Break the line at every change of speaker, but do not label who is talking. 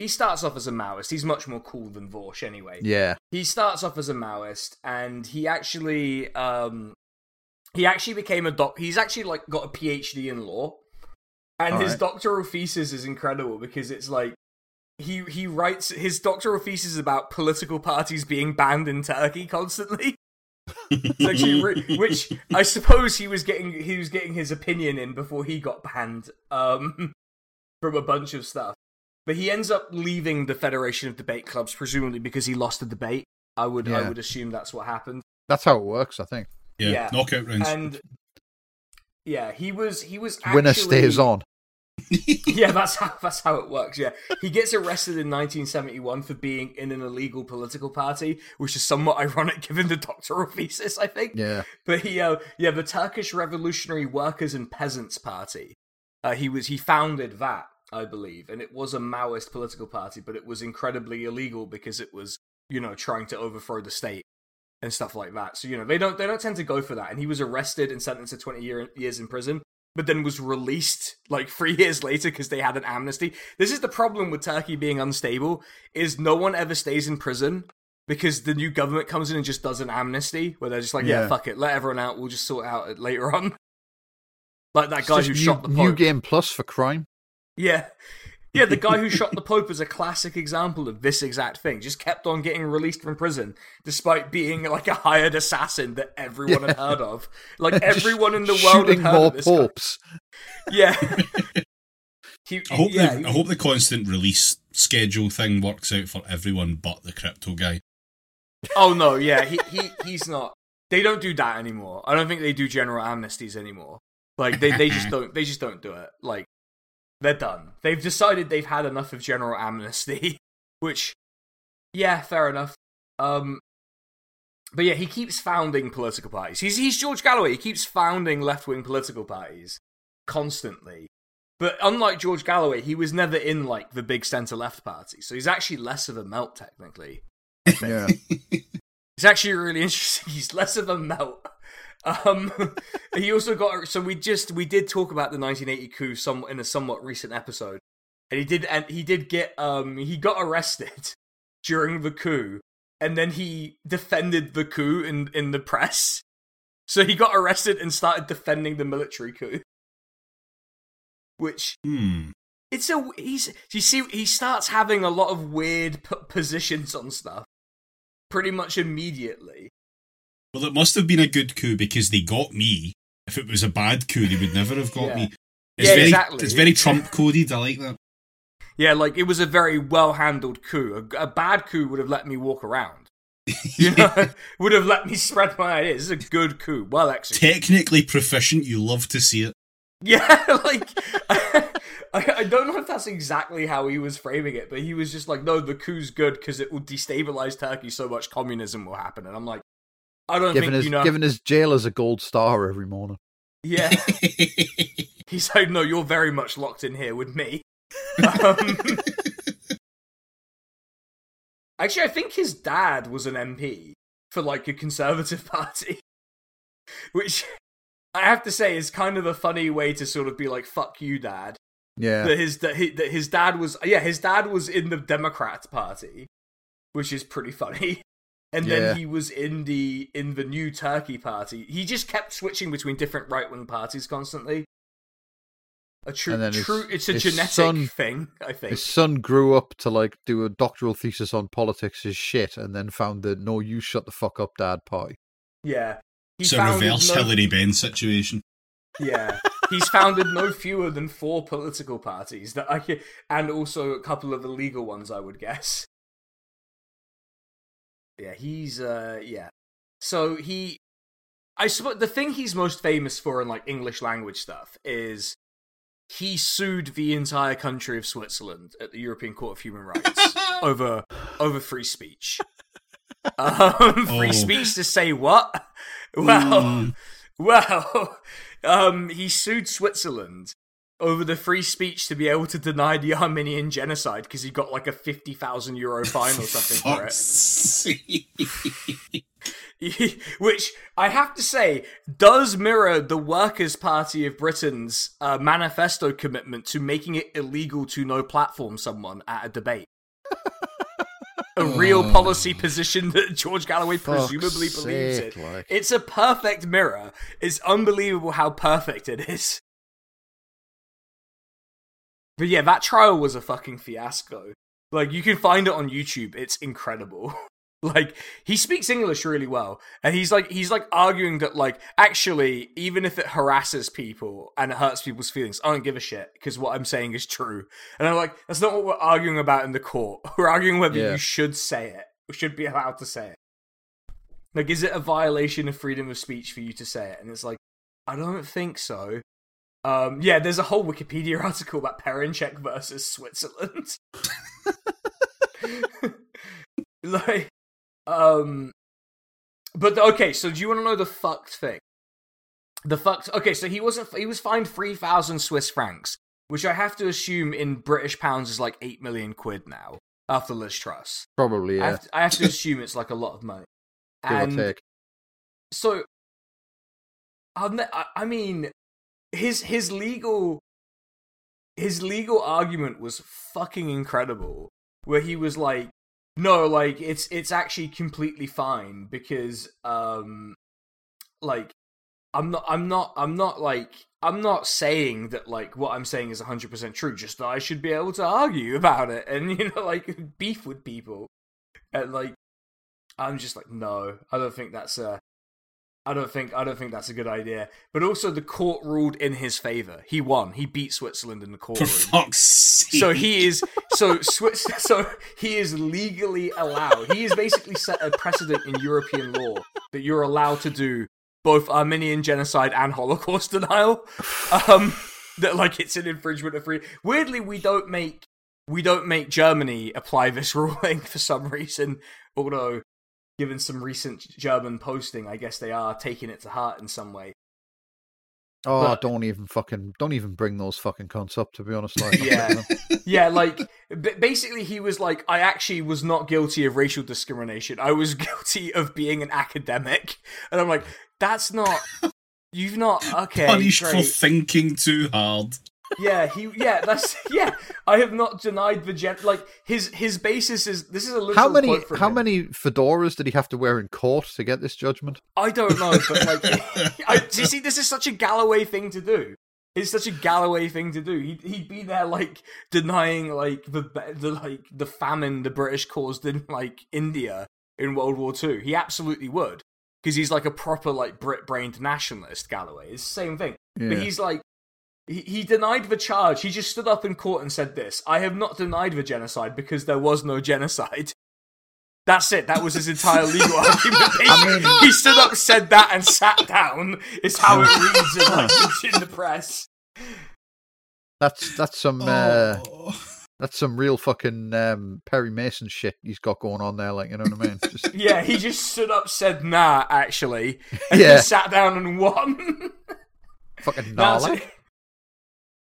he starts off as a Maoist. He's much more cool than Vorsh anyway.
Yeah.
He starts off as a Maoist, and he actually became a he's actually like got a PhD in law. And his doctoral thesis is incredible because it's like he writes his doctoral thesis about political parties being banned in Turkey constantly. It's actually which I suppose he was getting his opinion in before he got banned from a bunch of stuff. But he ends up leaving the Federation of Debate Clubs, presumably because he lost the debate. I would assume that's what happened.
That's how it works, I think.
Yeah. Knockout rounds.
And yeah, he was actually...
Winner stays on.
Yeah, that's how it works. Yeah, he gets arrested in 1971 for being in an illegal political party, which is somewhat ironic given the doctoral thesis, I think.
Yeah,
but the Turkish Revolutionary Workers and Peasants Party. He founded that, I believe, and it was a Maoist political party, but it was incredibly illegal because it was, trying to overthrow the state and stuff like that. So they don't tend to go for that. And he was arrested and sentenced to 20 years in prison, but then was released like 3 years later because they had an amnesty. This is the problem with Turkey being unstable, is no one ever stays in prison because the new government comes in and just does an amnesty where they're just like, yeah fuck it, let everyone out, we'll just sort it out later on. Like that guy who shot the Pope.
New Game Plus for crime.
Yeah. Yeah, the guy who shot the Pope is a classic example of this exact thing. Just kept on getting released from prison, despite being like a hired assassin that everyone had heard of. Like everyone in the world had heard of this popes. Guy. Yeah.
I hope the constant release schedule thing works out for everyone but the crypto guy.
Oh no, yeah, he's not. They don't do that anymore. I don't think they do general amnesties anymore. Like they just don't do it. Like they're done. They've decided they've had enough of general amnesty, which, yeah, fair enough. But yeah, he keeps founding political parties. He's George Galloway. He keeps founding left-wing political parties constantly. But unlike George Galloway, he was never in like the big centre-left party, so he's actually less of a melt technically.
Yeah,
it's actually really interesting. He's less of a melt. He also got, so we did talk about the 1980 coup in a somewhat recent episode, and he got arrested during the coup, and then he defended the coup in the press. So he got arrested and started defending the military coup, which he starts having a lot of weird positions on stuff pretty much immediately.
Well, it must have been a good coup because they got me. If it was a bad coup, they would never have got me.
Exactly.
It's very Trump-coded. I like that.
Yeah, like, it was a very well-handled coup. A bad coup would have let me walk around. Would have let me spread my ideas. This is a good coup. Well executed.
Technically proficient, you love to see it.
Yeah, like... I don't know if that's exactly how he was framing it, but he was just like, no, the coup's good because it will destabilize Turkey so much communism will happen. And I'm like, I don't think,
giving his jailers a gold star every morning.
Yeah. He's like, no, you're very much locked in here with me. Actually, I think his dad was an MP for, like, a Conservative party. Which, I have to say, is kind of a funny way to sort of be like, fuck you, Dad.
Yeah.
That his dad was... Yeah, his dad was in the Democrat Party, which is pretty funny. And then he was in the New Turkey Party. He just kept switching between different right-wing parties constantly. It's a genetic thing, I think.
His son grew up to like do a doctoral thesis on politics as shit, and then found the "No, you shut the fuck up, Dad" party.
Yeah,
it's a reverse Hillary Benn situation.
Yeah, he's founded no fewer than 4 political parties and also a couple of illegal ones, I would guess. Yeah, he's So I suppose the thing he's most famous for in like English language stuff is he sued the entire country of Switzerland at the European Court of Human Rights over free speech. Free speech to say what? Well, he sued Switzerland over the free speech to be able to deny the Armenian genocide because he got like a €50,000 fine or something for it. Which, I have to say, does mirror the Workers' Party of Britain's manifesto commitment to making it illegal to no-platform someone at a debate. a real policy position that George Galloway presumably
Fuck's
believes
sake,
in.
like.
It's a perfect mirror. It's unbelievable how perfect it is. But yeah, that trial was a fucking fiasco. Like, you can find it on YouTube. It's incredible. Like, he speaks English really well, and he's like arguing that, like, actually, even if it harasses people and it hurts people's feelings, I don't give a shit, because what I'm saying is true. And I'm like, that's not what we're arguing about in the court. We're arguing whether you should say it, or should be allowed to say it. Like, is it a violation of freedom of speech for you to say it? And it's like, I don't think so. Yeah, there's a whole Wikipedia article about Perenchek versus Switzerland. Like, but okay, so do you want to know the fucked thing? Okay, so he was fined 3,000 Swiss francs, which I have to assume in British pounds is like 8 million quid now, after Liz Truss.
Probably, yeah.
I have to assume it's like a lot of money.
Give or take.
So, I mean, his legal argument was fucking incredible, where he was like, no, like, it's actually completely fine because, like, I'm not saying that, like, what I'm saying is 100% true, just that I should be able to argue about it and, you know, like, beef with people. And, like, I'm just like, no, I don't think that's a good idea. But also, the court ruled in his favor. He won. He beat Switzerland in the courtroom.
For fuck's sake.
So he is he is legally allowed. He has basically set a precedent in European law that you're allowed to do both Armenian genocide and Holocaust denial. That, like, it's an infringement of freedom. Weirdly, we don't make Germany apply this ruling for some reason, although, given some recent German posting, I guess they are taking it to heart in some way.
Oh,
But-
don't even bring those fucking cunts up, to be honest. Like,
Yeah. Yeah, like, basically he was like, I actually was not guilty of racial discrimination. I was guilty of being an academic. And I'm like, that's not... You've not... Okay,
Punished
great.
for thinking too hard.
Yeah, I have not denied the like, his basis is... This is a literal quote from him.
many fedoras did he have to wear in court to get this judgment?
I don't know, but, like... do you see, this is such a Galloway thing to do. It's such a Galloway thing to do. He'd be there, like, denying, like, the famine the British caused in, like, India in World War II. He absolutely would. Because he's, like, a proper, like, Brit-brained nationalist, Galloway. It's the same thing.
Yeah.
But he's, like... He denied the charge. He just stood up in court and said this: I have not denied the genocide because there was no genocide. That's it. That was his entire legal argument. He stood up, said that, and sat down. Is how it reads in, like, in the press.
That's some that's some real fucking Perry Mason shit he's got going on there. Like, you know what I mean? Just...
Yeah, he just stood up, said nah, actually, and
Yeah.
just sat down and won.
Fucking
Nah,
gnarly.
so